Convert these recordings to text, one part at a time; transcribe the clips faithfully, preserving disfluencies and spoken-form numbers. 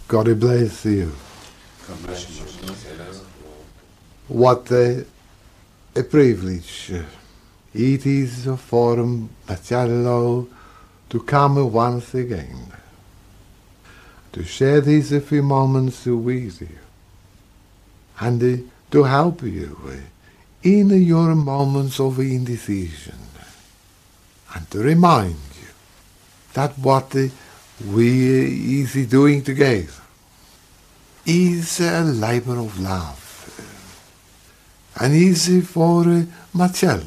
God bless you. God bless you. What a, a privilege it is for Marcello to come once again, to share these few moments with you, and to help you in your moments of indecision, and to remind you that what we is doing together is a labor of love, and is for Marcello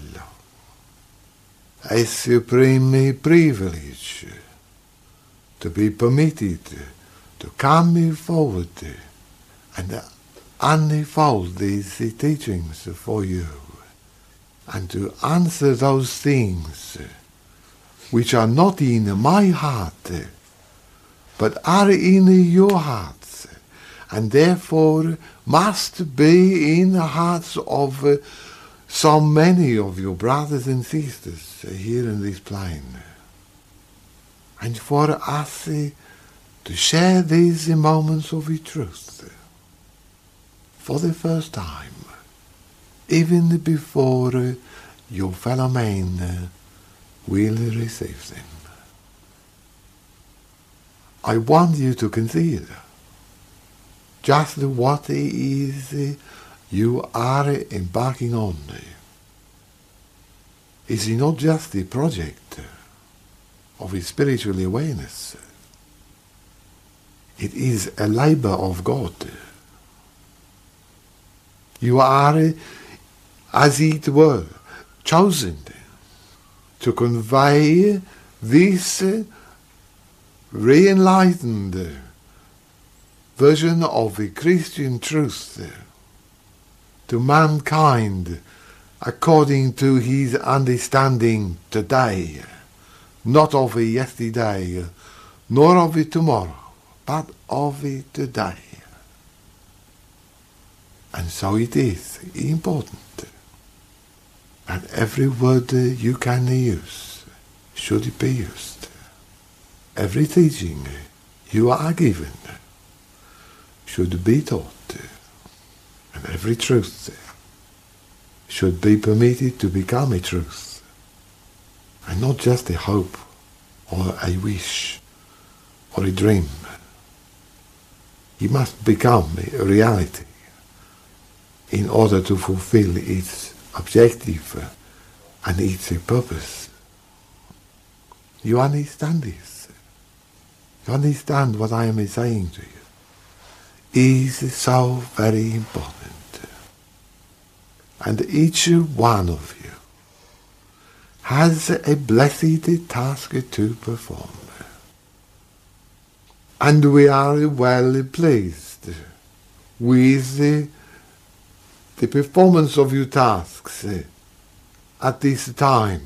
a supreme privilege to be permitted to come forward and unfold these teachings for you, and to answer those things which are not in my heart, but are in your hearts, and therefore must be in the hearts of uh, so many of your brothers and sisters uh, here in this plane. And for us uh, to share these moments of truth uh, for the first time, even before uh, your fellow men uh, will receive them. I want you to consider just what it is you are embarking on. Is it not just a project of a spiritual awareness? It is a labor of God. You are, as it were, chosen to convey this re-enlightened version of the Christian truth to mankind according to his understanding today, not of the yesterday, nor of the tomorrow, but of the today. And so it is important that every word you can use should be used. Every teaching you are given should be taught, and every truth should be permitted to become a truth, and not just a hope or a wish or a dream. It must become a reality in order to fulfill its objective and its purpose. You understand this? You understand what I am saying to you? Is so very important. And each one of you has a blessed task to perform. And we are well pleased with the, the performance of your tasks at this time.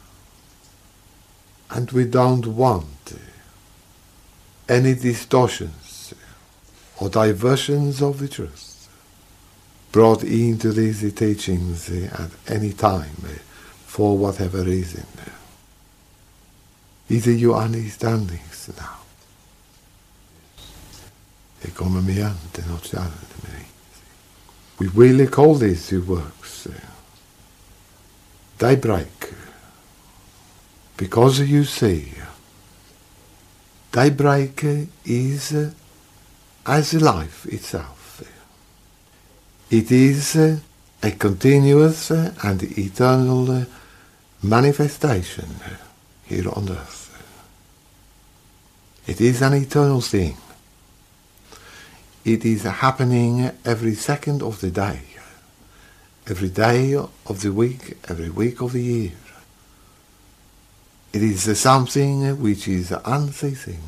And we don't want any distortions or diversions of the truth brought into these teachings at any time for whatever reason. Is it your understanding now? E come mediante nociare de me. We will call these works daybreak, because you see, daybreak is as life itself. It is a continuous and eternal manifestation here on earth. It is an eternal thing. It is happening every second of the day, every day of the week, every week of the year. It is something which is unceasing.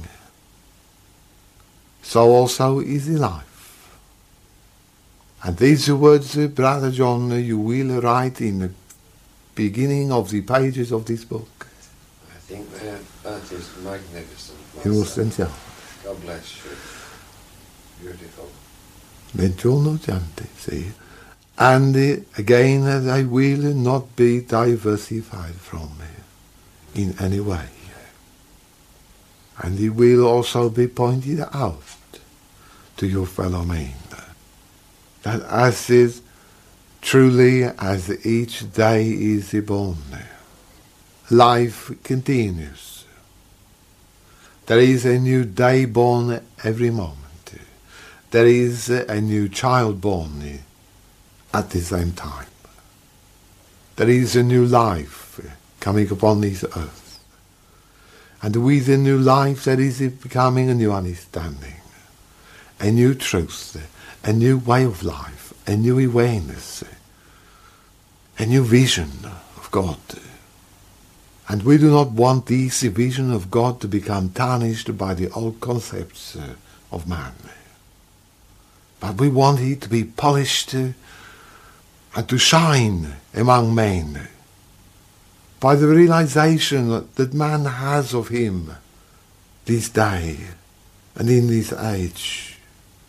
So also is the life. And these words, Brother John, you will write in the beginning of the pages of this book. I think that, that is magnificent. You will God bless you. Beautiful. Buongiorno, Jante, see. And uh, again, they will not be diversified from me in any way. And it will also be pointed out to your fellow man. That as is truly as each day is born, life continues. There is a new day born every moment. There is a new child born at the same time. There is a new life coming upon this earth. And with the new life there is becoming a new understanding, a new truth, a new way of life, a new awareness, a new vision of God. And we do not want this vision of God to become tarnished by the old concepts of man. But we want it to be polished and to shine among men by the realization that man has of him this day and in this age.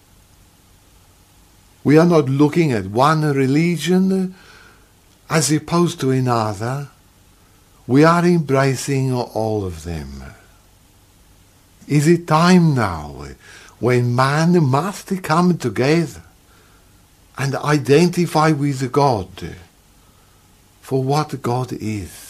We are not looking at one religion as opposed to another. We are embracing all of them. Is it time now when man must come together and identify with God for what God is?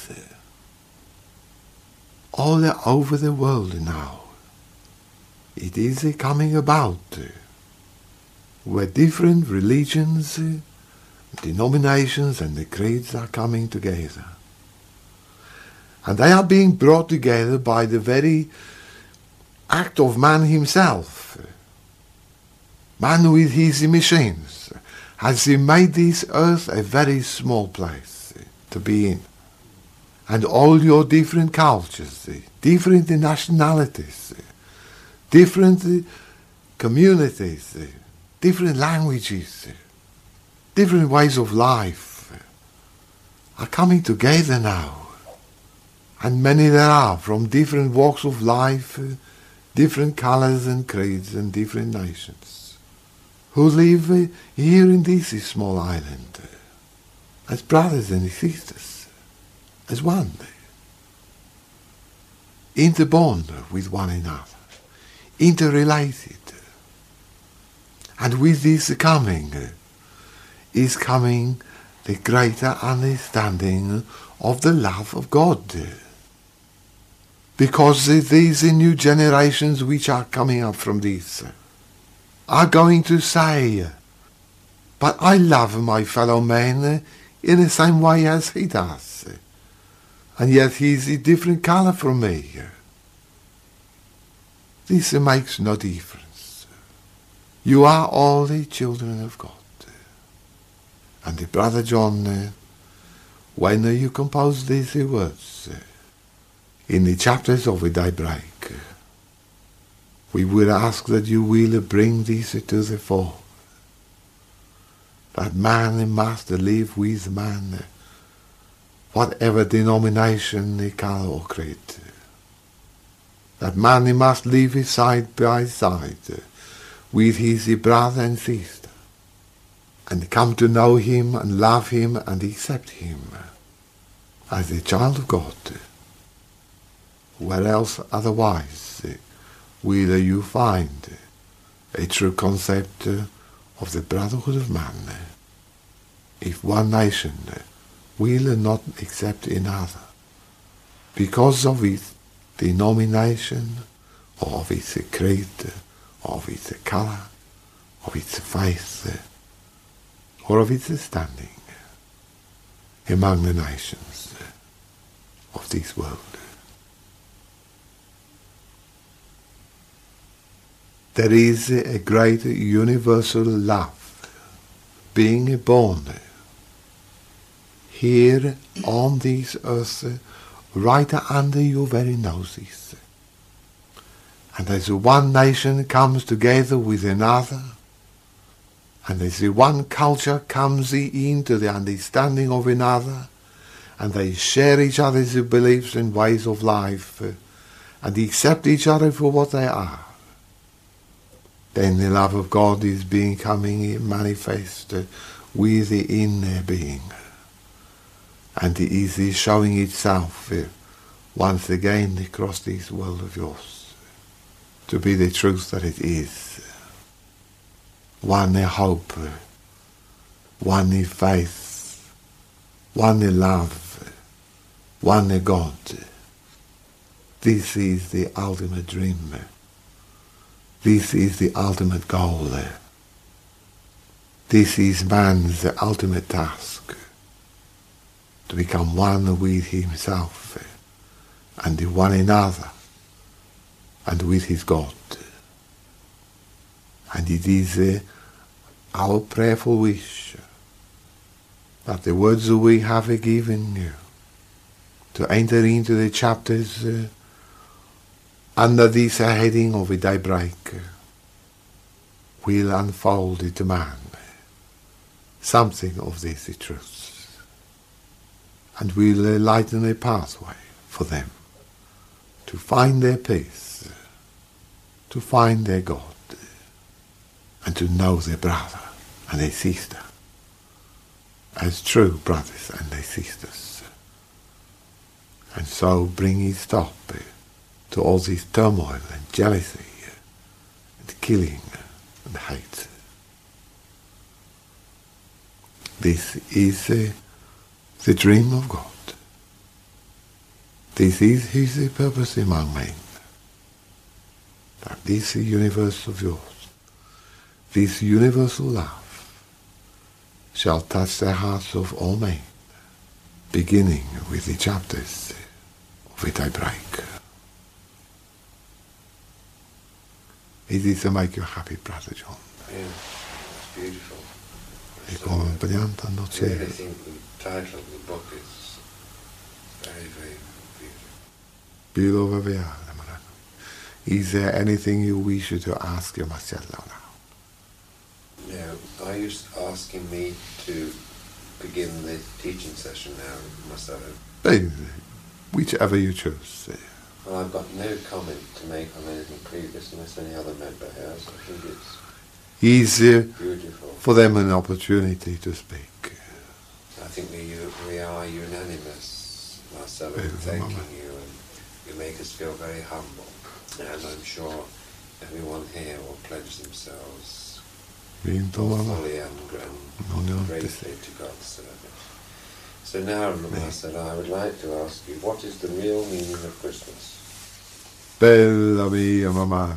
All over the world now, it is coming about where different religions, denominations and the creeds are coming together. And they are being brought together by the very act of man himself. Man with his machines has made this earth a very small place to be in. And all your different cultures, different nationalities, different communities, different languages, different ways of life are coming together now. And many there are from different walks of life, different colors and creeds and different nations, who live here in this small island as brothers and sisters, as one, interbound with one another, interrelated. And with this coming is coming the greater understanding of the love of God. Because these new generations which are coming up from this are going to say, but I love my fellow man in the same way as he does. And yet he's a different color from me. This makes no difference. You are all the children of God. And the Brother John, when you compose these words, in the chapters of the daybreak, we will ask that you will bring this to the fore. That man must live with man, whatever denomination, color or creed. That man must live side by side with his brother and sister, and come to know him and love him and accept him as a child of God. Where else otherwise will you find a true concept of the brotherhood of man, if one nation will not accept another because of its denomination, or of its creed, of its colour, of its faith, or of its standing among the nations of this world? There is a great universal love being born here on this earth, right under your very noses. And as one nation comes together with another, and as one culture comes into the understanding of another, and they share each other's beliefs and ways of life, and accept each other for what they are, then the love of God is becoming manifest within their being. And it is showing itself once again across this world of yours to be the truth that it is. one in hope, one in faith, one in love, one in God. This is the ultimate dream. This is the ultimate goal. This is man's ultimate task, to become one with himself and with one another and with his God. And it is uh, our prayerful wish that the words that we have given you to enter into the chapters uh, under this heading of a daybreak will unfold to man something of these truths, and will lighten a pathway for them to find their peace, to find their God, and to know their brother and their sister as true brothers and their sisters, and so bring a stop to all this turmoil and jealousy and killing and hate. This is uh, the dream of God. This is his purpose among men. That this universe of yours, this universal love, shall touch the hearts of all men, beginning with the chapters of a daybreak. It is to make you happy, Brother John. Yeah, it's beautiful. E come piantando I really cielo. think the title of the book is very, very beautiful. Beautiful. Is there anything you wish to ask your Marcello now? Now, are you asking me to begin the teaching session now, Marcelo? Eh, Whichever you choose. Well, I've got no comment to make on anything previous unless any other member has. I think it's Is uh, beautiful. for them an opportunity to speak. I think we, we are unanimous, Marcelo, in Very thanking well. you, and you make us feel very humble. And I'm sure everyone here will pledge themselves Vinto, mamma. fully and, Non ne ho and detto. gratefully to God's service. So now, Marcelo, I would like to ask you, what is the real meaning of Christmas? Bella mia mamma.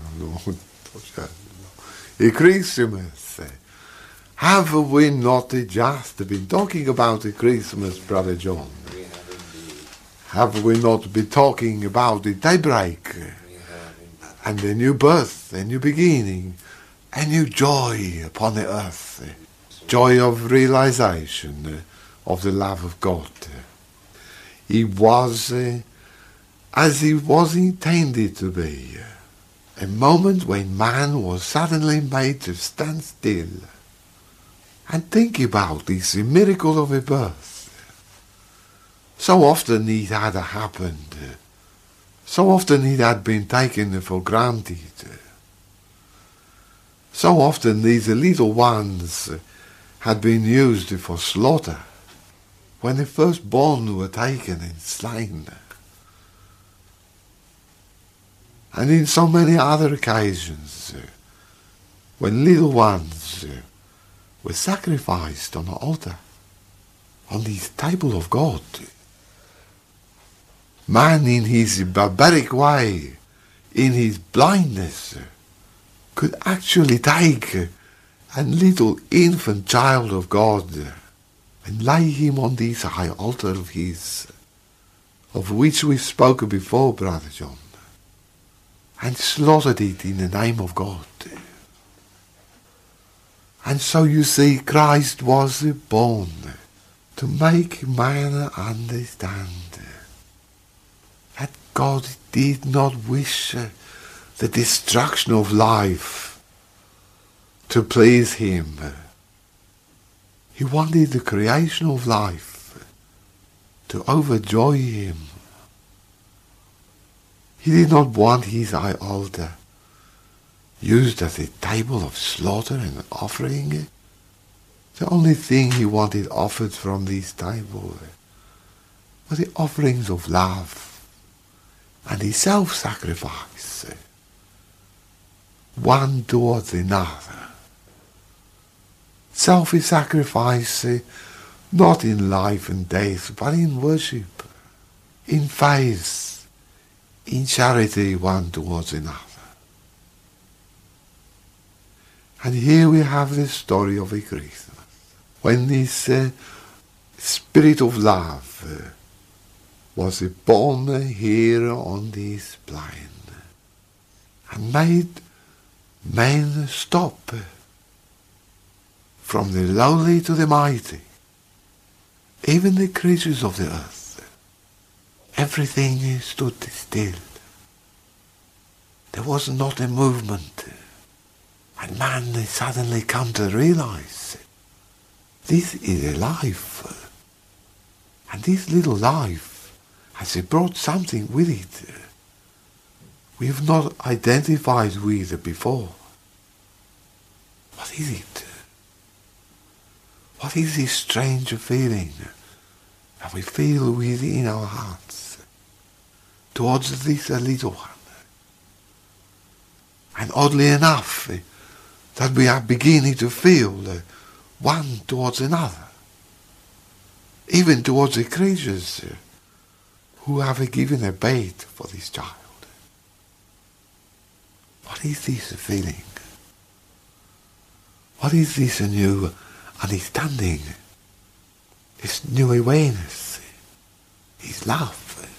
A Christmas. Have we not just been talking about the Christmas, Brother John? We have indeed. Have we not been talking about the daybreak? We have indeed. And a new birth, a new beginning, a new joy upon the earth, joy of realization of the love of God. It was uh, as it was intended to be, a moment when man was suddenly made to stand still and think about this miracle of a birth. So often it had happened, so often it had been taken for granted. So often these little ones had been used for slaughter, when the firstborn were taken and slain. And in so many other occasions, when little ones were sacrificed on the altar, on this table of God, man in his barbaric way, in his blindness, could actually take a little infant child of God and lay him on this high altar of his, of which we spoke before, Brother John, and slaughtered it in the name of God. And so you see, Christ was born to make man understand that God did not wish the destruction of life to please him. He wanted the creation of life to overjoy him. He did not want his high altar used as a table of slaughter and offering. The only thing he wanted offered from this table were the offerings of love and the self-sacrifice, one towards another, Self-sacrifice, uh, not in life and death, but in worship, in faith, in charity one towards another. And here we have the story of a Christmas, when this uh, spirit of love uh, was born here on this plain and made men stop from the lowly to the mighty, even the creatures of the earth. Everything stood still. There was not a movement. And man suddenly come to realize this is a life. And this little life has brought something with it we have not identified with before. What is it? What is this strange feeling that we feel within our hearts towards this little one? And oddly enough, that we are beginning to feel one towards another, even towards the creatures who have given a bait for this child. What is this feeling? What is this new understanding? This new awareness? Is love.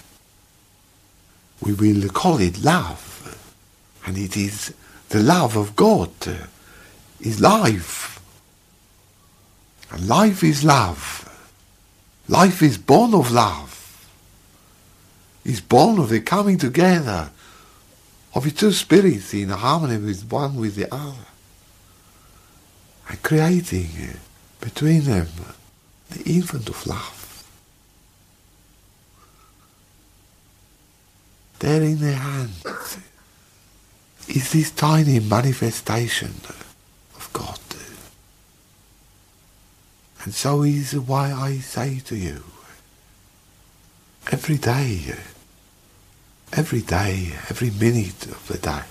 We will call it love. And it is the love of God. Is life. And life is love. Life is born of love. Is born of the coming together of the two spirits in harmony with one with the other, and creating between them the infant of love. There in their hands is this tiny manifestation of God. And so is why I say to you, every day, every day, every minute of the day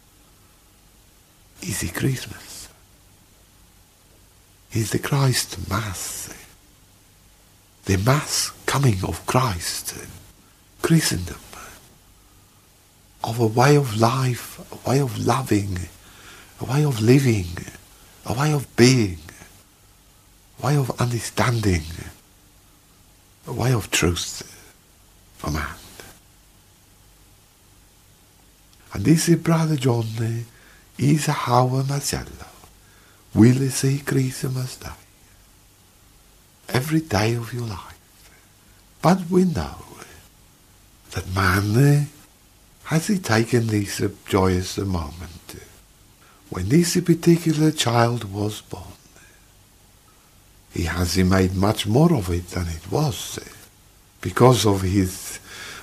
is a Christmas. Is the Christ Mass. The Mass coming of Christ, Christendom, of a way of life, a way of loving, a way of living, a way of being, a way of understanding, a way of truth for man. And this Brother John is how Marcello will see Christmas Day, every day of your life. But we know that man has he taken this joyous moment when this particular child was born. He has he made much more of it than it was, because of his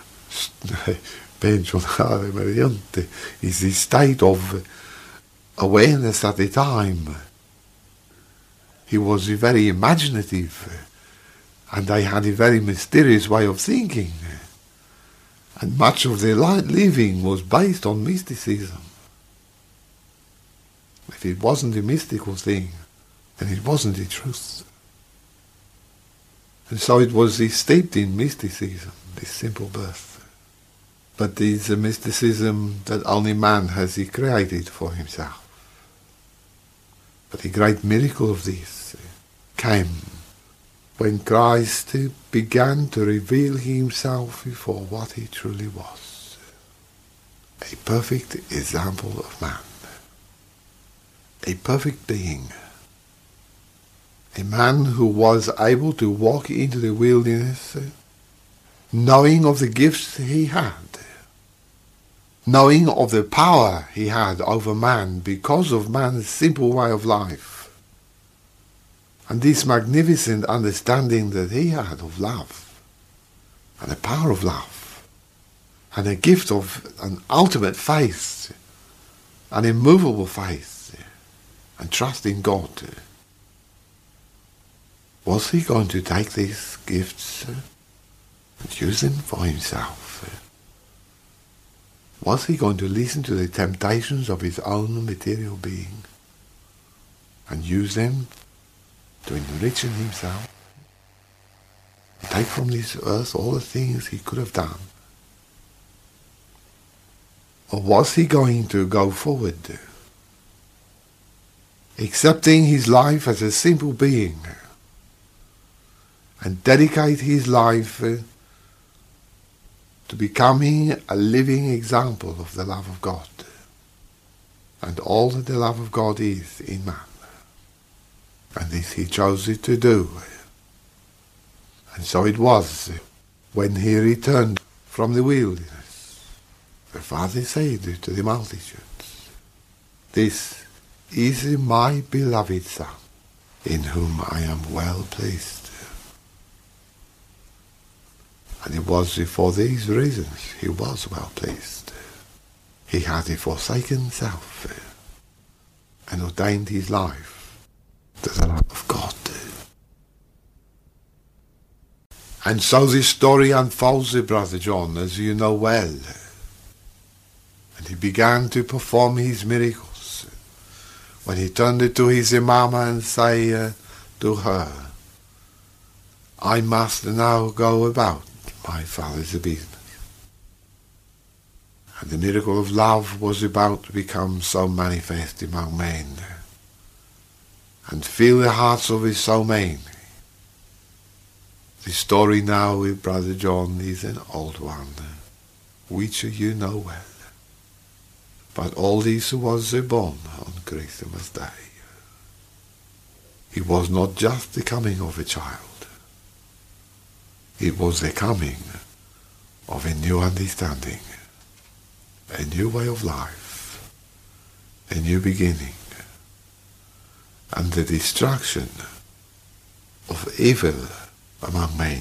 pensionare mediante, is the state of awareness at the time. He was very imaginative, and they had a very mysterious way of thinking, and much of their living was based on mysticism. If it wasn't a mystical thing, then it wasn't the truth. And so it was steeped in mysticism, this simple birth. But it is a mysticism that only man has he created for himself. But the great miracle of this came when Christ began to reveal himself for what he truly was. A perfect example of man. A perfect being. A man who was able to walk into the wilderness knowing of the gifts he had, knowing of the power he had over man because of man's simple way of life, and this magnificent understanding that he had of love, and the power of love, and a gift of an ultimate faith, an immovable faith, and trust in God. Was he going to take these gifts and use them for himself? Was he going to listen to the temptations of his own material being and use them to enrich himself, take from this earth all the things he could have done? Or was he going to go forward, accepting his life as a simple being and dedicate his life uh, to becoming a living example of the love of God and all that the love of God is in man? And this he chose it to do. And so it was when he returned from the wilderness. The Father said to the multitudes, "This is my beloved Son, in whom I am well pleased." And it was for these reasons he was well pleased. He had forsaken self and ordained his life to the love of God. And so this story unfolds, Brother John, as you know well. And he began to perform his miracles when he turned to his mama and say uh, to her, "I must now go about my Father's business." And the miracle of love was about to become so manifest among men and fill the hearts of so many. The story now with Brother John is an old one, which you know well. But all this was born on Christmas Day. It was not just the coming of a child. It was the coming of a new understanding, a new way of life, a new beginning, and the destruction of evil among men.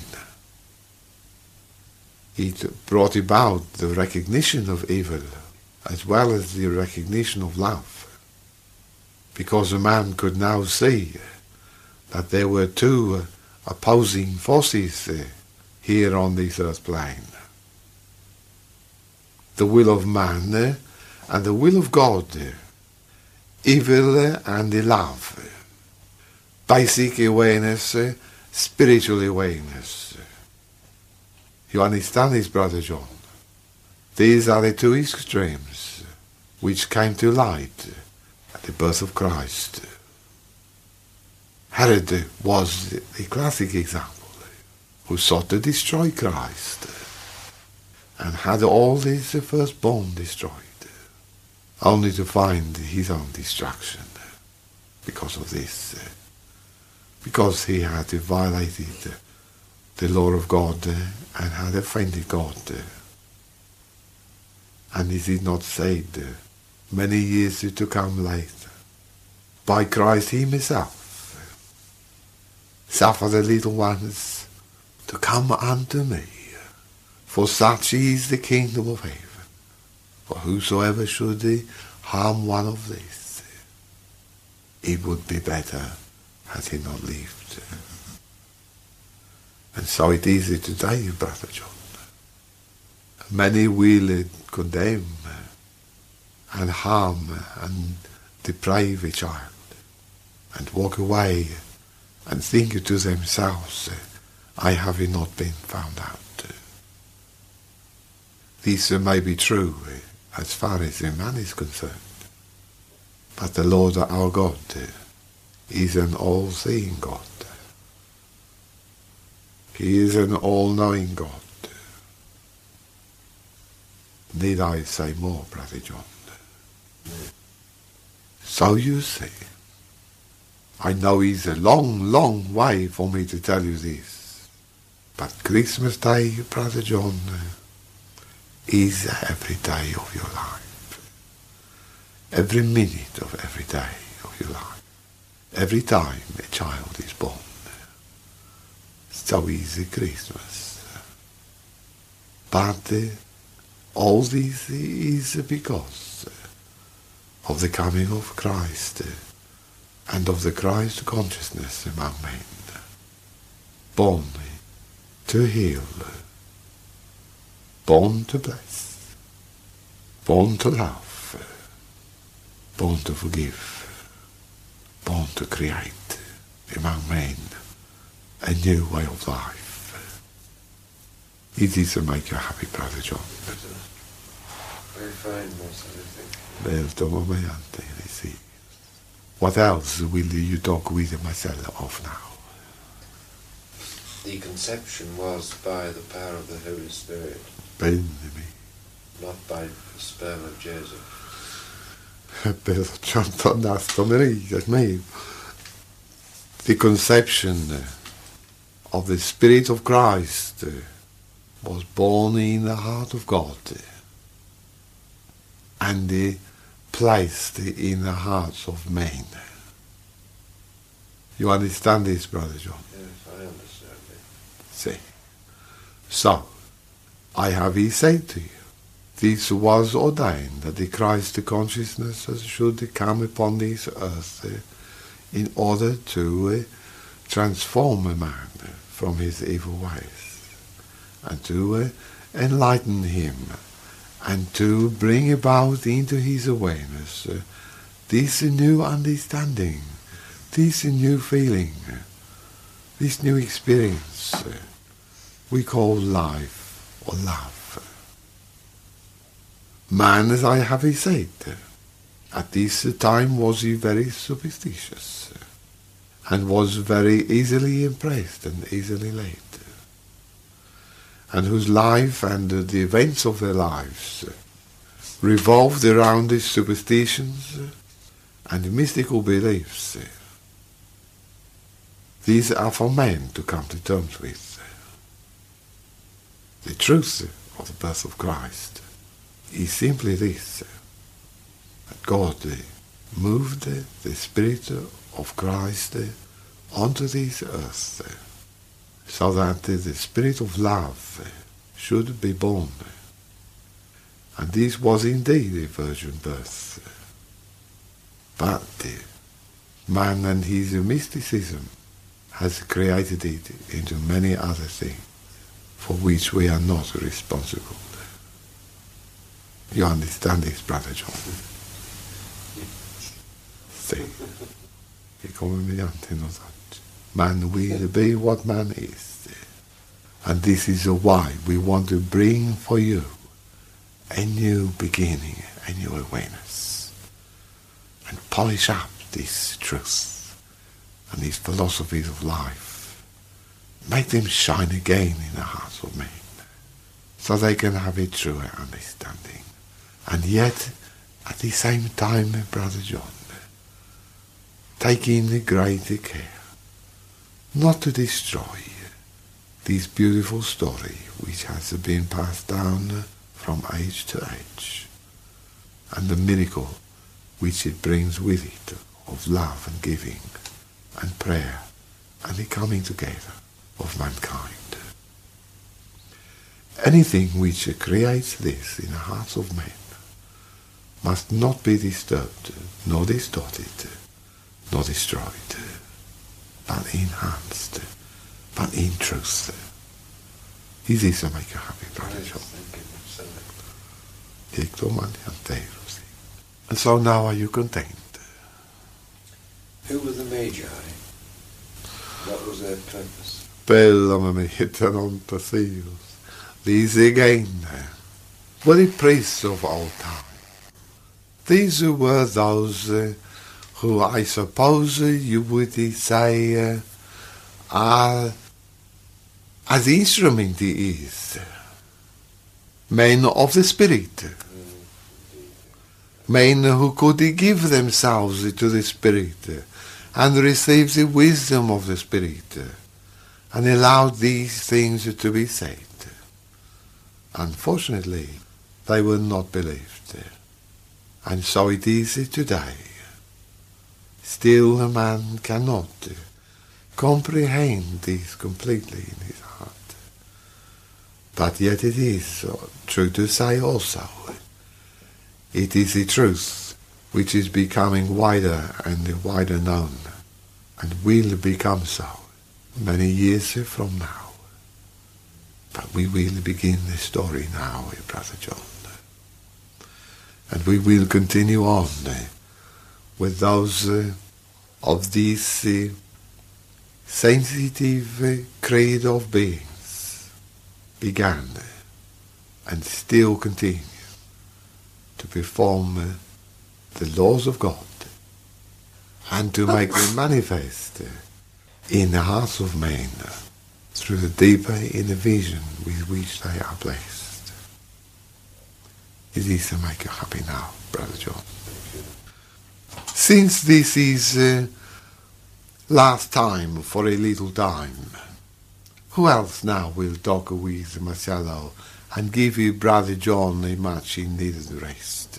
It brought about the recognition of evil as well as the recognition of love, because a man could now see that there were two opposing forces here on this earth plane. The will of man and the will of God, evil and love, basic awareness, spiritual awareness. You understand this, Brother John? These are the two extremes which came to light at the birth of Christ. Herod was the classic example, who sought to destroy Christ and had all his firstborn destroyed, only to find his own destruction because of this, because he had violated the law of God and had offended God. And is it not said many years to come later, by Christ himself, suffer the little ones to come unto me, for such is the kingdom of heaven. For whosoever should harm one of these, it would be better had he not lived. And so it is today, Brother John. Many will condemn and harm and deprave a child and walk away and think to themselves, I have not been found out. This may be true as far as a man is concerned, but the Lord our God is an all-seeing God. He is an all-knowing God. Need I say more, Brother John? So you see, I know it's a long, long way for me to tell you this, but Christmas Day, Brother John, is every day of your life, every minute of every day of your life, every time a child is born. So is Christmas. But uh, all this is because of the coming of Christ and of the Christ consciousness among men, born to heal, born to bless, born to love, born to forgive, born to create, among men, a new way of life. It is to make you happy, Brother John. Very fine, most everything. Belto momento, sì. What else will you talk with myself of now? The conception was by the power of the Holy Spirit. Prendimi. Not by the sperm of Joseph. Per John Nasto me. The conception of the Spirit of Christ was born in the heart of God and placed in the hearts of men. You understand this, Brother John? Yes, I understand it. See. So, I have said to you, this was ordained that the Christ consciousness should come upon this earth uh, in order to uh, transform a man from his evil ways and to uh, enlighten him and to bring about into his awareness uh, this new understanding, this new feeling, uh, this new experience uh, we call life or love. Man, as I have said, at this time was he very superstitious and was very easily impressed and easily led, and whose life and the events of their lives revolved around these superstitions and mystical beliefs. These are for men to come to terms with. The truth of the birth of Christ is simply this, that God moved the Spirit of Christ onto this earth so that the Spirit of love should be born. And this was indeed a virgin birth. But man and his mysticism has created it into many other things for which we are not responsible. You understand this, Brother John? Sì. E come mediante nos oggi. Man will be what man is. And this is why we want to bring for you a new beginning, a new awareness. And polish up this truth and these philosophies of life. Make them shine again in the hearts of men, so they can have a truer understanding. And yet, at the same time, Brother John, taking the greater care not to destroy this beautiful story which has been passed down from age to age, and the miracle which it brings with it of love and giving and prayer and the coming together of mankind. Anything which creates this in the hearts of men must not be disturbed, nor distorted, nor destroyed, but enhanced, but in truth. Is this to make you happy, Brother John? And so now are you content? Who were the Magi? What was their purpose? Bella mamma, non perceives. These again were the priests of old time. These were those uh, who I suppose uh, you would say uh, are as the instrument is. Men of the Spirit. Men who could give themselves to the Spirit and receive the wisdom of the Spirit and allow these things to be said. Unfortunately, they were not believed. And so it is today. Still a man cannot comprehend this completely in his heart. But yet it is true to say also, it is the truth which is becoming wider and wider known, and will become so many years from now. But we will begin the story now, Brother John. And we will continue on uh, with those uh, of these uh, sensitive creed of beings began and still continue to perform the laws of God and to make them manifest in the hearts of men through the deeper inner vision with which they are blessed. It is to make you happy now, Brother John. Since this is uh, last time for a little time, who else now will talk with Marcello and give you, Brother John, a much needed rest?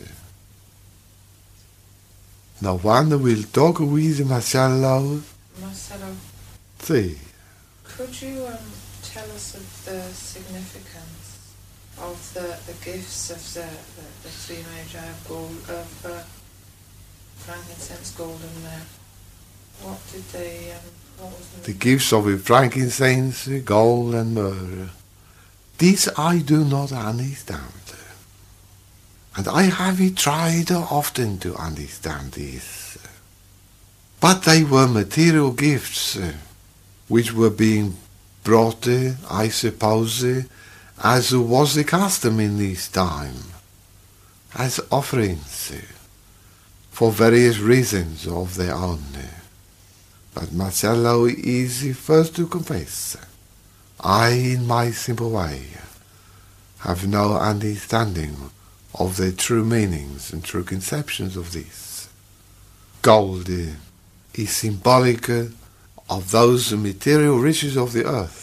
No one will talk with Marcello. Marcello, See. could you um, tell us of the significance of the, the gifts of the, the, the three major of gold, of uh, frankincense, gold and myrrh? What did they, um, what was the... The gifts of frankincense, gold and myrrh. This I do not understand. And I have tried often to understand this. But they were material gifts uh, which were being brought, uh, I suppose, uh, as was the custom in this time, as offerings uh, for various reasons of their own. But Marcello is the first to confess. I, in my simple way, have no understanding of the true meanings and true conceptions of this. Gold uh, is symbolic uh, of those material riches of the earth.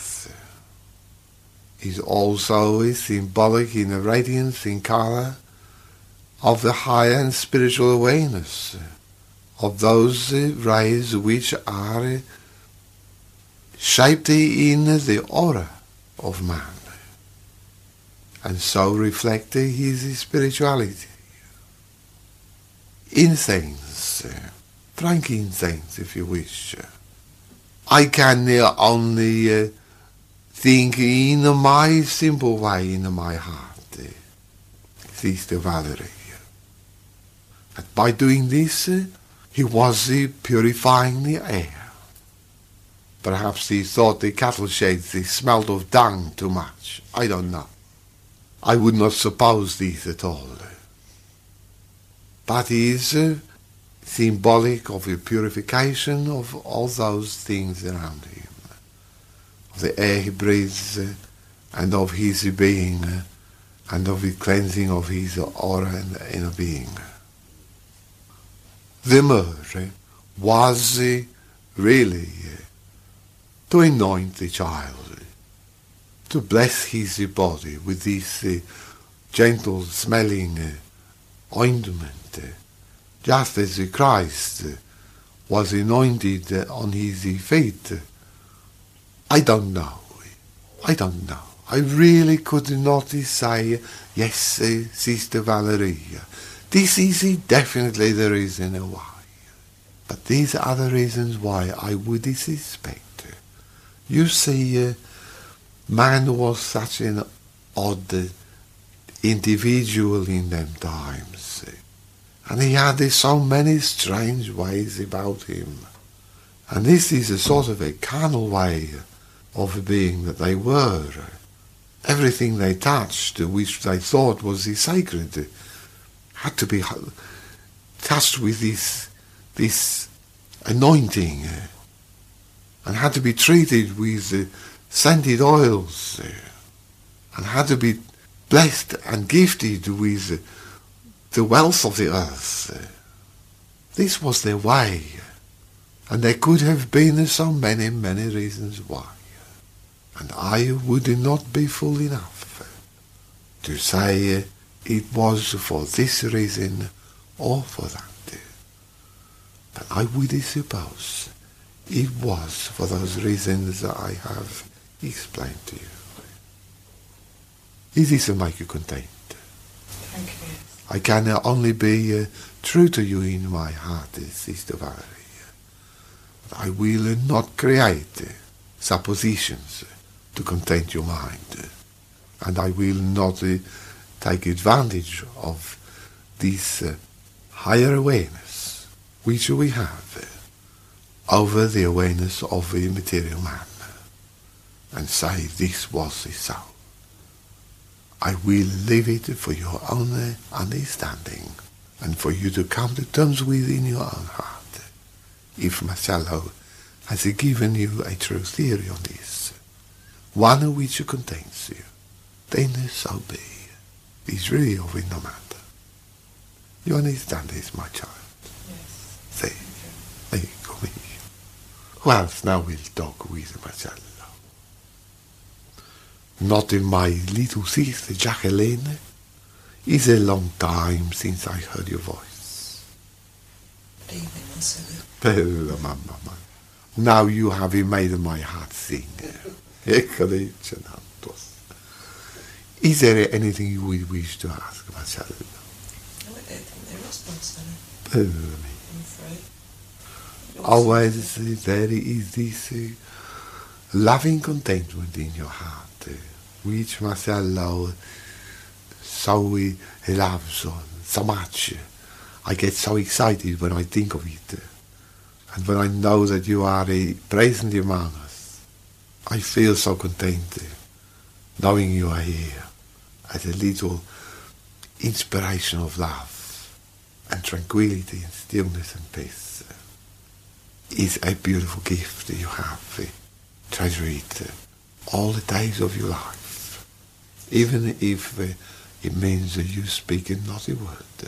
Is also symbolic in the radiance, in color, of the higher and spiritual awareness of those uh, rays which are uh, shaped in the aura of man, and so reflect his spirituality. Incense, uh, frankincense, if you wish. I can uh, only uh, think in my simple way, in my heart, uh, Sister Valerie. But by doing this, uh, he was uh, purifying the air. Perhaps he thought the cattle sheds they smelled of dung too much. I don't know. I would not suppose this at all. But it is uh, symbolic of the purification of all those things around him, of the air he breathes, uh, and of his being, uh, and of the cleansing of his aura and inner being. The myrrh was uh, really uh, to anoint the child, to bless his body with this uh, gentle smelling uh, ointment, uh, just as Christ uh, was anointed uh, on his feet. I don't know. I don't know. I really could not say, yes, uh, Sister Valerie, this is definitely the reason why. But these are the reasons why I would suspect. You see, uh, man was such an odd uh, individual in them times. Uh, and he had uh, so many strange ways about him. And this is a sort of a carnal way of being that they were. Everything they touched, which they thought was sacred, had to be touched with this, this anointing, and had to be treated with scented oils, and had to be blessed and gifted with the wealth of the earth. This was their way, and there could have been so many, many reasons why. And I would not be fool enough to say it was for this reason or for that. But I would suppose it was for those reasons that I have explained to you. It is to make you content. Thank you. I can only be uh, true to you in my heart, Sister Valerie. But I will not create uh, suppositions to content your mind. And I will not uh, take advantage of this uh, higher awareness which we have, uh, over the awareness of the material man and say this was the soul. I will leave it for your own understanding and for you to come to terms with in your own heart. If Marcello has given you a true theory on this, one which contains you, then so be. It's really of no matter. You understand this, my child? Yes. Say, there you go. Who else now will talk with Marcello? Not in my little sister Jacqueline. It's a long time since I heard your voice. Good evening, Marcello. Bella mamma. Now you have made my heart sing. Eccole ce n'antos. Is there anything you would wish to ask, Marcello? No, I don't think there is, Marcello. Bella me. I'm afraid. Always uh, there is this uh, loving contentment in your heart, uh, which Marcello so uh, loves so, so much. I get so excited when I think of it. And when I know that you are uh, present among us, I feel so content uh, knowing you are here as a little inspiration of love and tranquility and stillness and peace. Uh, is a beautiful gift that you have. Uh, treasure it uh, all the days of your life, even if uh, it means that you speak not a word. Uh,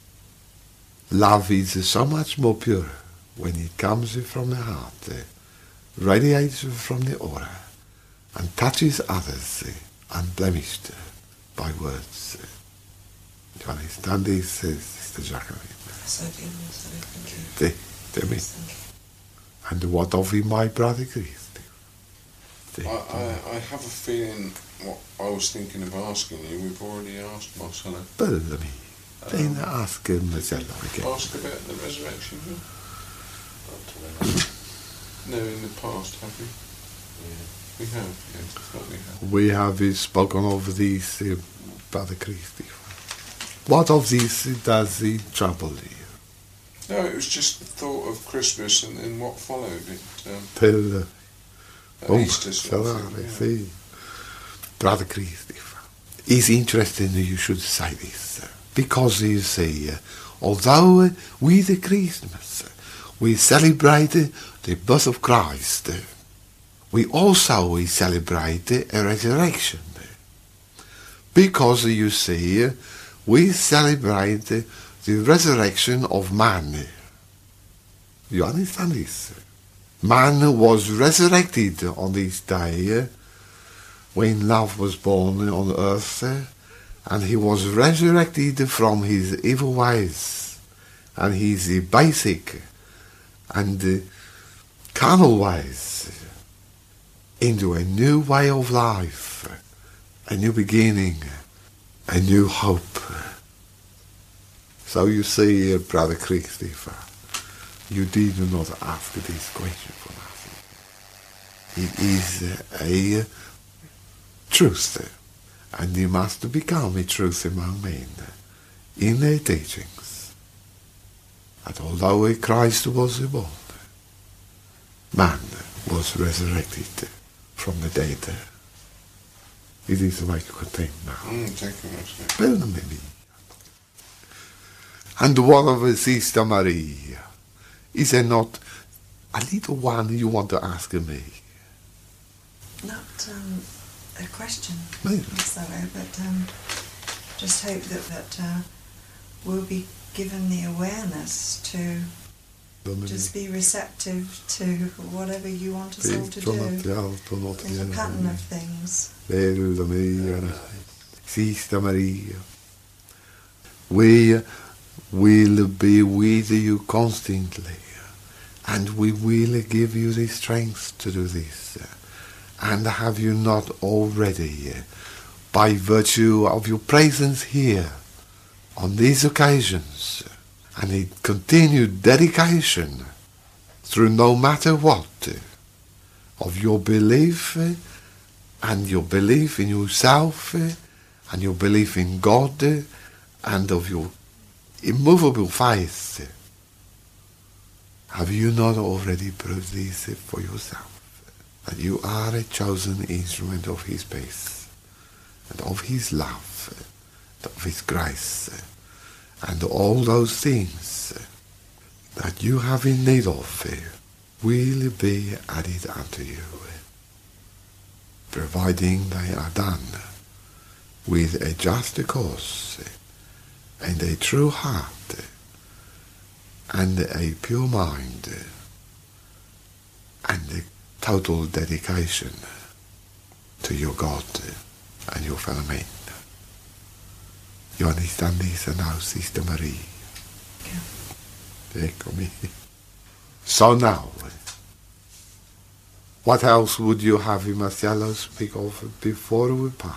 love is uh, so much more pure when it comes from the heart, uh, radiates from the aura, and touches others uh, unblemished uh, by words. Uh, do you understand this, uh, Sister Jacqueline? Yes, I do, Marcello. Thank you. Te- Tell me. Yes, thank you. And what of my brother Christ? I, I, I have a feeling what I was thinking of asking you, we've already asked Marcello. Bellamy. Then ask him Marcello again. Ask about the resurrection, huh? Not to remember. No, in the past, have we? Yeah. We have, yes, I thought we have. We have uh, spoken of this, uh, Brother Christ. What of this uh, does uh, trouble you? No, it was just the thought of Christmas and, and what followed it. Um, Tell, uh, at oh, Easter sort of Salare, thing, yeah. see. Brother Christ, it's interesting that you should say this. Uh, because you see, uh, although uh, with the Christmas uh, we celebrate uh, the birth of Christ, uh, we also we celebrate uh, a resurrection. Because uh, you see, uh, we celebrate uh, the resurrection of man. You understand this? Man was resurrected on this day uh, when love was born on earth, uh, and he was resurrected from his evil ways and his uh, basic and uh, carnal ways into a new way of life, a new beginning, a new hope. So you see, uh, Brother Christopher, you did not ask this question for nothing. It is uh, a uh, truth, and it must become a truth among men in their teachings. That although Christ was born, man was resurrected from the dead. It is like contained now. Mm, thank you, Marcello. Bella maybe. And what of Sister Maria? Is there not a little one you want to ask me? Not um, a question, Maybe. Marcello, but um, just hope that, that uh, we'll be given the awareness to just be receptive to whatever you want us all to do in the pattern of things. Bella mia, Sister Maria, we will be with you constantly, and we will give you the strength to do this. And have you not already, by virtue of your presence here on these occasions, and a continued dedication through no matter what, of your belief and your belief in yourself and your belief in God and of your immovable faith, Have you not already proved this for yourself? That you are a chosen instrument of his peace, and of his love, and of his grace, and all those things that you have in need of will be added unto you, providing they are done with a just cause, and a true heart, and a pure mind, and a total dedication to your God and your fellow men. You understand this now, Sister Marie? Yeah. Eccomi. So now, what else would you have Marcello speak of before we part?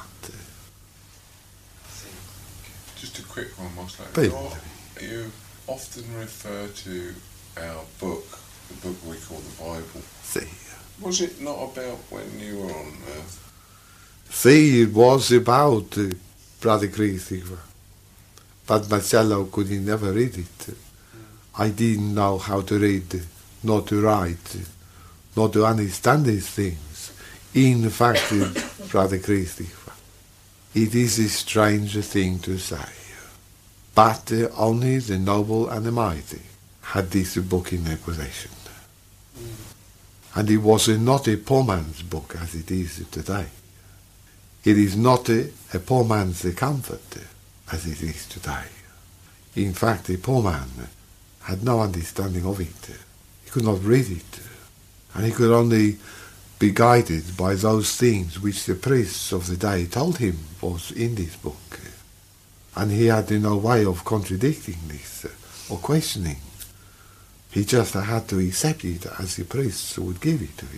Just a quick one, Marcello. Please. You often refer to our book, the book we call the Bible. See. Was it not about when you were on earth? See, it was about uh, Brother Christopher. But Marcello could never read it. Mm. I didn't know how to read, not to write, not to understand these things. In fact, Brother Christopher, it is a strange thing to say. But uh, only the noble and the mighty had this book in their possession. Mm. And it was uh, not a poor man's book as it is today. It is not a, a poor man's comfort as it is today. In fact, a poor man had no understanding of it. He could not read it. And he could only be guided by those things which the priests of the day told him was in this book. And he had no way of contradicting this or questioning. He just had to accept it as the priests would give it to him.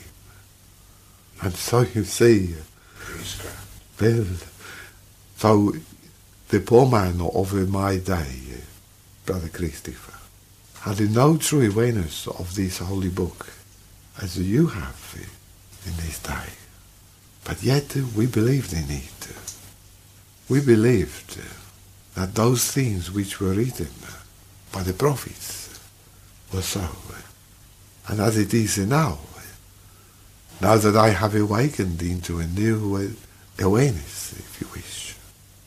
And so you see, well, so the poor man of my day, Brother Christopher, had no true awareness of this holy book as you have in this day. But yet we believed in it. We believed that those things which were written by the prophets were so. And as it is now, now that I have awakened into a new awareness, if you wish,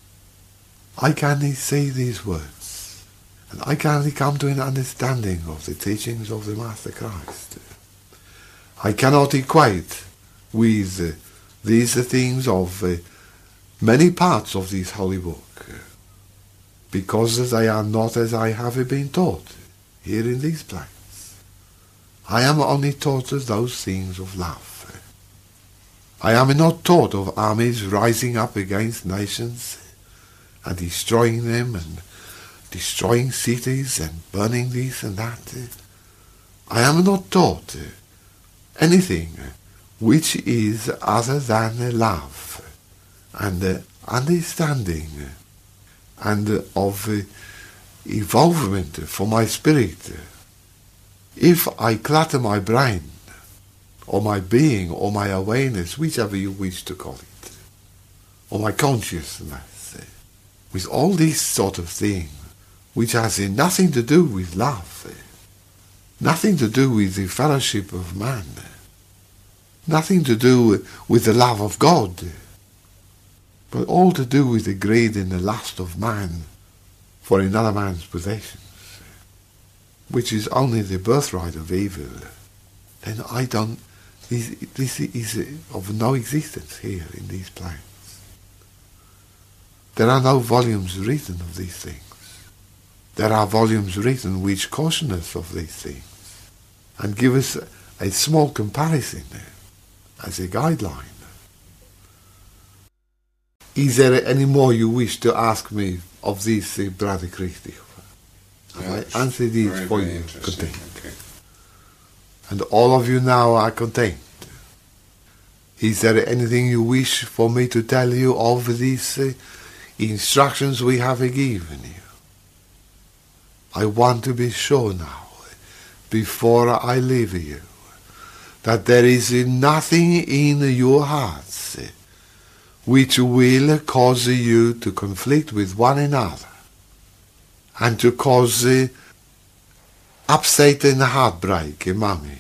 I can see these words, and I can come to an understanding of the teachings of the Master Christ. I cannot equate with uh, these things of uh, many parts of this holy book, uh, because they are not as I have been taught here in this place. I am only taught those things of love. I am not taught of armies rising up against nations and destroying them and destroying cities and burning this and that. I am not taught anything which is other than love and understanding and of evolvement for my spirit. If I clutter my brain or my being or my awareness, whichever you wish to call it, or my consciousness, with all this sort of thing, which has nothing to do with love, nothing to do with the fellowship of man, nothing to do with the love of God, but all to do with the greed and the lust of man for another man's possessions, which is only the birthright of evil, then I don't, this, this is of no existence here in these planes. There are no volumes written of these things. There are volumes written which caution us of these things and give us a small comparison as a guideline. Is there any more you wish to ask me of this, uh, Brother Christopher? Yeah, I answered it very, for very you, interesting. content. Okay. And all of you now are content. Is there anything you wish for me to tell you of these uh, instructions we have given you? I want to be sure now, before I leave you, that there is nothing in your hearts which will cause you to conflict with one another and to cause uh, upset and heartbreak among you.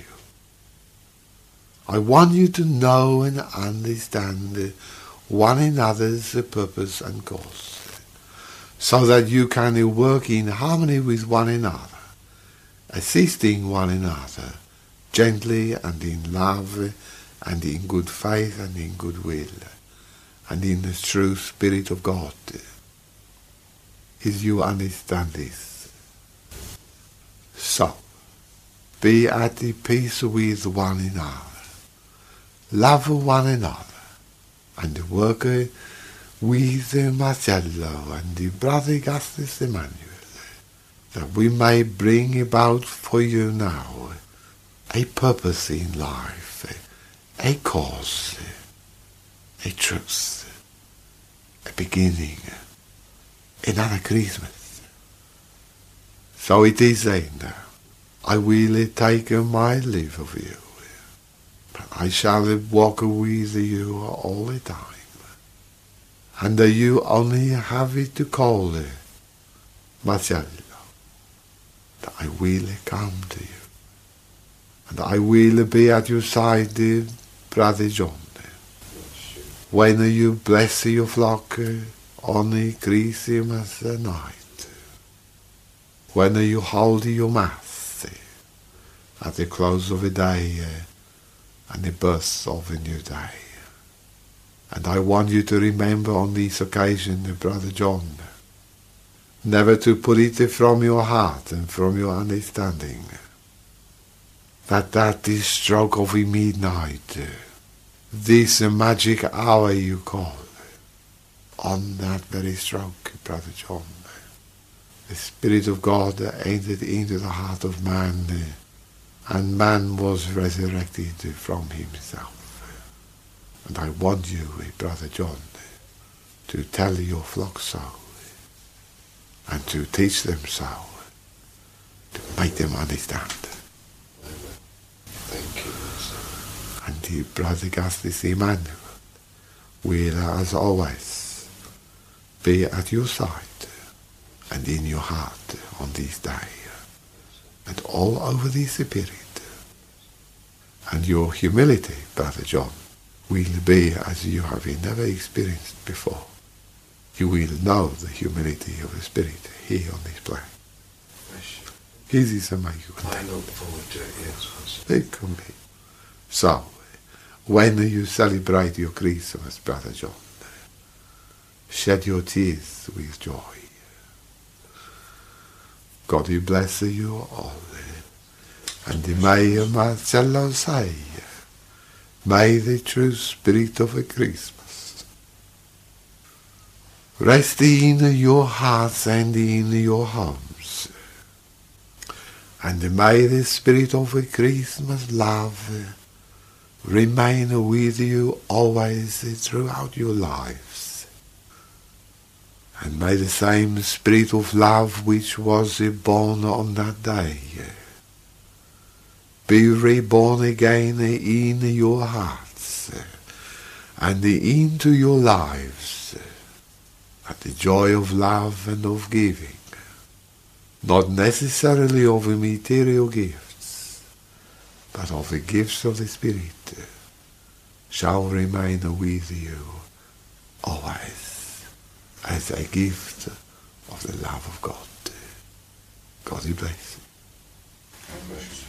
I want you to know and understand one another's purpose and cause, so that you can work in harmony with one another, assisting one another gently and in love and in good faith and in good will and in the true Spirit of God. If you understand this. So, be at peace with one another, love one another, and work with Marcello and the brother Augustus Emmanuel, that we may bring about for you now a purpose in life, a cause, a truth, a beginning, another Christmas. So it is then, I will take my leave of you, but I shall walk with you all the time, and you only have it to call Marcello, that I will come to you, and I will be at your side, Brother John, when you bless your flock on Christmas night, when you hold your Mass at the close of a day and the birth of a new day. And I want you to remember on this occasion, Brother John, never to put it from your heart and from your understanding, that at this stroke of midnight, this magic hour you call, on that very stroke, Brother John, the Spirit of God entered into the heart of man, and man was resurrected from himself. And I want you, Brother John, to tell your flock so, and to teach them so, to make them understand. Thank you. And the Brother Augustus Emmanuel will, as always, be at your side and in your heart on this day, and all over this Spirit. And your humility, Brother John, will be as you have never experienced before. You will know the humility of the Spirit here on this planet. This is amazing. I look forward to it, yes. It can be. So, when you celebrate your Christmas, Brother John, shed your tears with joy. God will bless you all. And may Marcello say, may the true spirit of a Christmas rest in your hearts and in your homes. And may the spirit of a Christmas love remain with you always throughout your lives. And may the same spirit of love which was born on that day be reborn again in your hearts and into your lives, at the joy of love and of giving, not necessarily of material gifts, but of the gifts of the Spirit, shall remain with you always as a gift of the love of God. God bless you.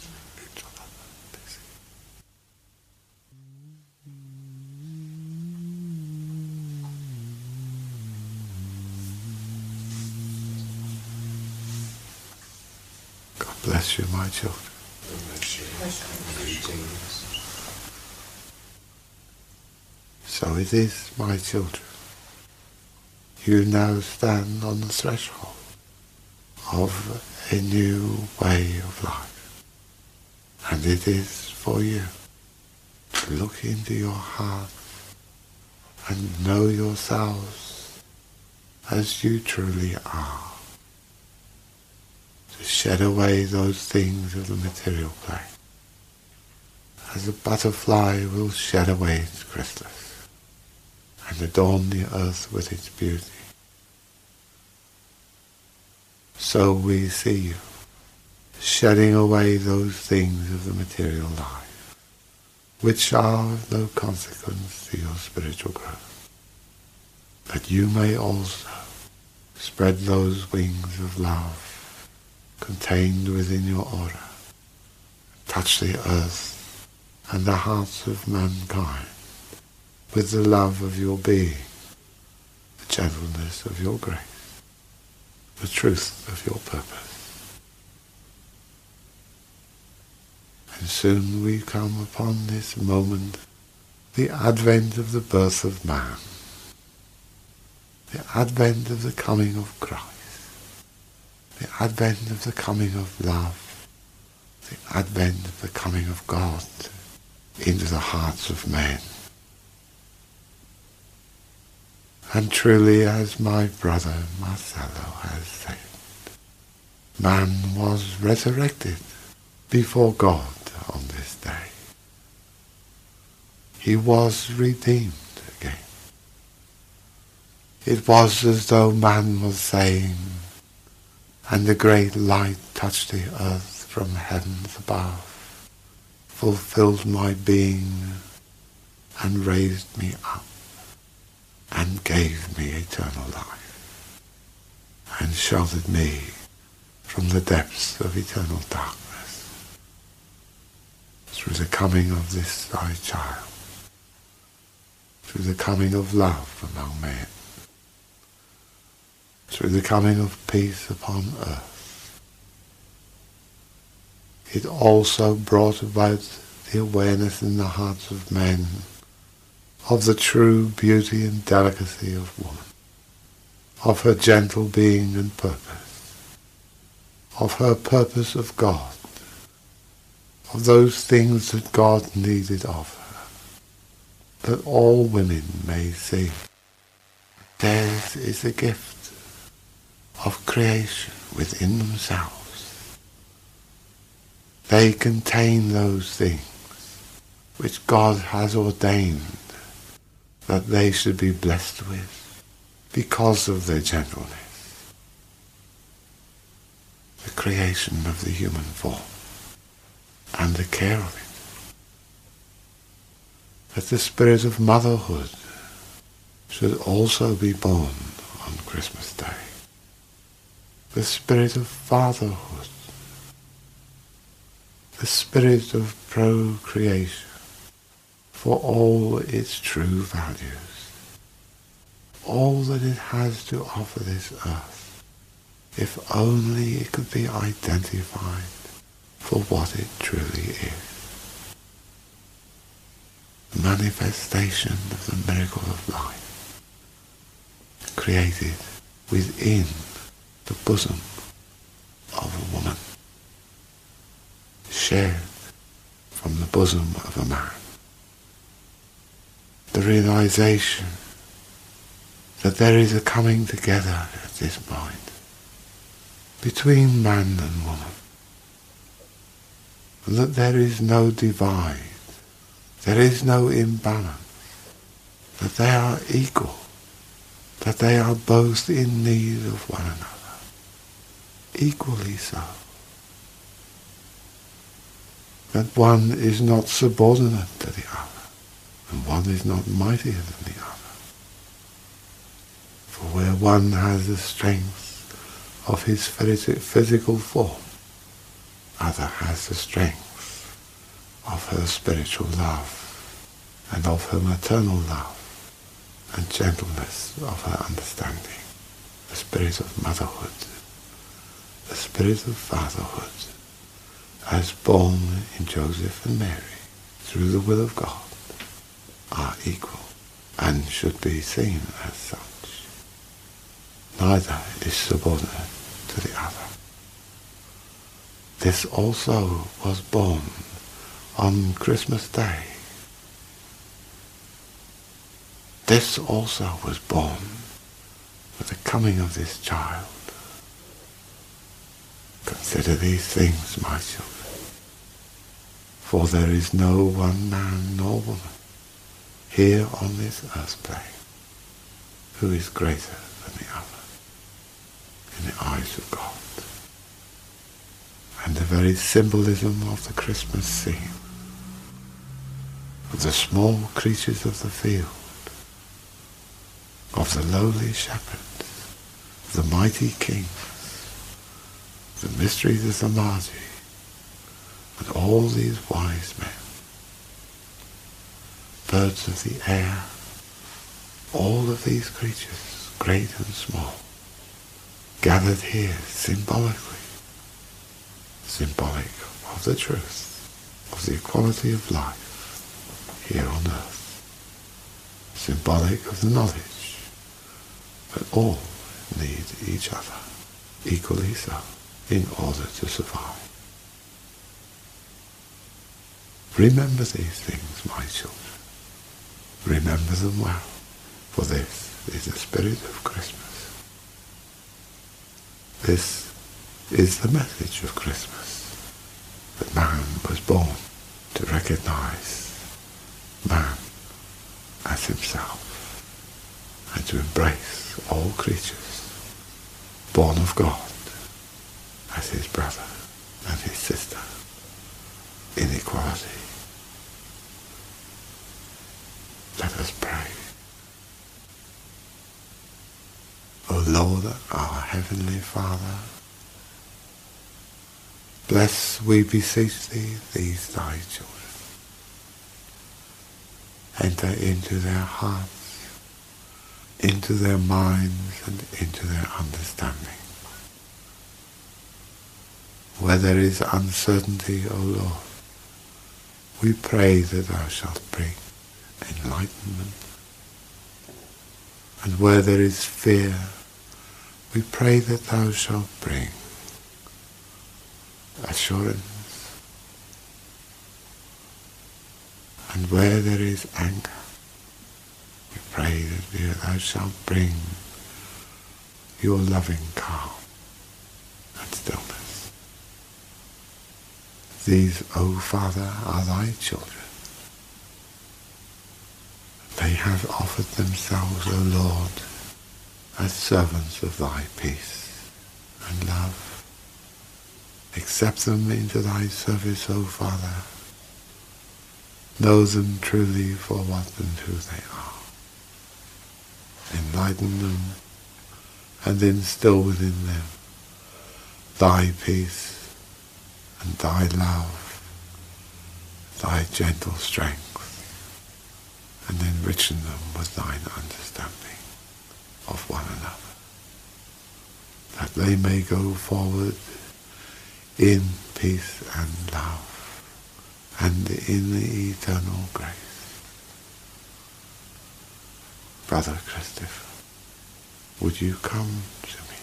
Bless you, my children. So it is, my children. You now stand on the threshold of a new way of life. And it is for you to look into your heart and know yourselves as you truly are. To shed away those things of the material plane, as a butterfly will shed away its chrysalis and adorn the earth with its beauty. So we see you shedding away those things of the material life which are of no consequence to your spiritual growth, that you may also spread those wings of love contained within your aura, touch the earth and the hearts of mankind with the love of your being, the gentleness of your grace, the truth of your purpose. And soon we come upon this moment, the advent of the birth of man, the advent of the coming of Christ, the advent of the coming of love, the advent of the coming of God into the hearts of men. And truly, as my brother Marcelo has said, man was resurrected before God on this day. He was redeemed again. It was as though man was saying, and the great light touched the earth from heavens above, fulfilled my being, and raised me up, and gave me eternal life, and sheltered me from the depths of eternal darkness, through the coming of this thy child, through the coming of love among men, through the coming of peace upon earth. It also brought about the awareness in the hearts of men of the true beauty and delicacy of woman, of her gentle being and purpose, of her purpose of God, of those things that God needed of her, that all women may see. Theirs is the gift of creation within themselves. They contain those things which God has ordained that they should be blessed with because of their gentleness. The creation of the human form and the care of it. That the spirit of motherhood should also be born on Christmas Day. The spirit of fatherhood. The spirit of procreation for all its true values. All that it has to offer this earth, if only it could be identified for what it truly is. The manifestation of the miracle of life, created within the bosom of a woman, shared from the bosom of a man. The realization that there is a coming together at this point between man and woman, and that there is no divide, there is no imbalance, that they are equal, that they are both in need of one another, equally so. That one is not subordinate to the other, and one is not mightier than the other. For where one has the strength of his physical form, other has the strength of her spiritual love, and of her maternal love, and gentleness of her understanding, the spirit of motherhood, the spirit of fatherhood, as born in Joseph and Mary, through the will of God, are equal, and should be seen as such. Neither is subordinate to the other. This also was born on Christmas Day. This also was born with the coming of this child. Consider these things, my children, for there is no one man nor woman here on this earth plane who is greater than the other in the eyes of God. and the very symbolism of the Christmas theme, of the small creatures of the field, of the lowly shepherds, the mighty kings, the mysteries of the Magi, and all these wise men, birds of the air, all of these creatures, great and small, gathered here symbolically, symbolic of the truth, of the equality of life here on earth, symbolic of the knowledge that all need each other, equally so, in order to survive. Remember these things, my children. Remember them well, for this is the spirit of Christmas. This is the message of Christmas, that man was born to recognize man as himself and to embrace all creatures born of God as his brother and his sister in equality. Let us pray. O Lord, our Heavenly Father, bless, we beseech thee, these thy children. Enter into their hearts, into their minds, and into their understanding. Where there is uncertainty, O Lord, we pray that thou shalt bring enlightenment. And where there is fear, we pray that thou shalt bring assurance. And where there is anger, we pray that thou shalt bring your loving calm and stillness. These, O Father, are thy children. They have offered themselves, O Lord, as servants of thy peace and love. Accept them into thy service, O Father. Know them truly for what and who they are. Enlighten them and instill within them thy peace and thy love, thy gentle strength, and enrichen them with thine understanding of one another, that they may go forward in peace and love and in the eternal grace. Brother Christopher, would you come to me?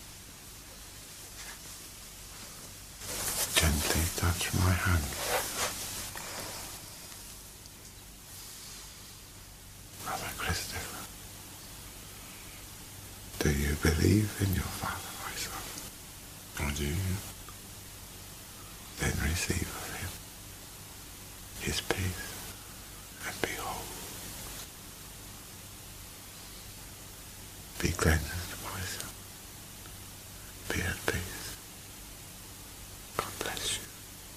Gently touch my hand. Brother Christopher, do you believe in your Father, my son? I do. Then receive of him his peace, and be whole. Be cleansed, my son. Be at peace. God bless you.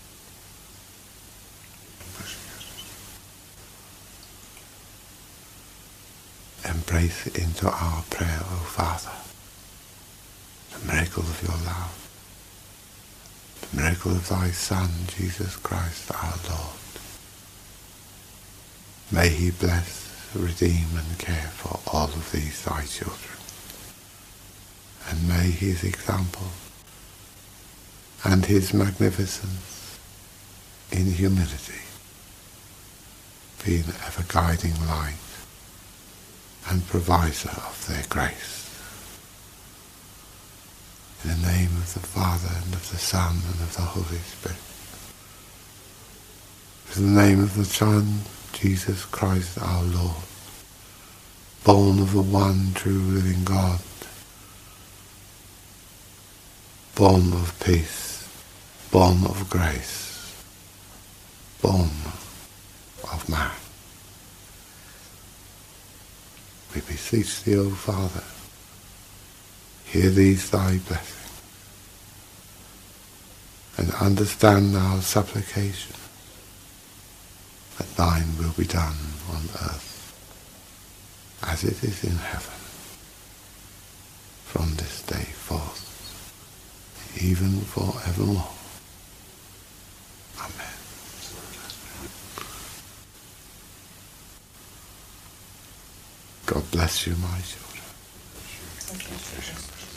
Embrace into our prayer, O Father, the miracle of your love, the miracle of thy Son, Jesus Christ our Lord. May he bless, redeem and care for all of these thy children, and may his example and his magnificence in humility be an ever-guiding light and proviso of their grace. In the name of the Father, and of the Son, and of the Holy Spirit. In the name of the Son, Jesus Christ our Lord, born of the one true living God, born of peace, born of grace, born of man. We beseech thee, O Father, hear these thy blessings, and understand our supplication, that thine will be done on earth as it is in heaven, from this day forth, even for evermore. Amen. God bless you, my children. God bless you.